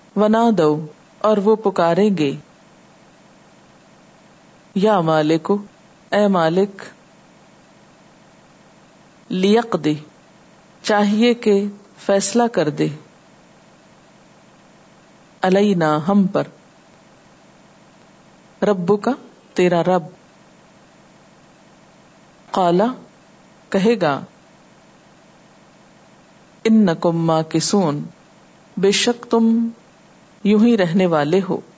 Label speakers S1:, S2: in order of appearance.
S1: वनादौ, और वो पुकारेंगे, या मालिक, ए मालिक, लियक़दी, चाहिए कि फैसला कर दे, अलैना, हम पर, रब्बुका, तेरा रब, क़ाला, कहेगा, इन्नकुम माकिसून, बेशक तुम यूं ही रहने वाले हो।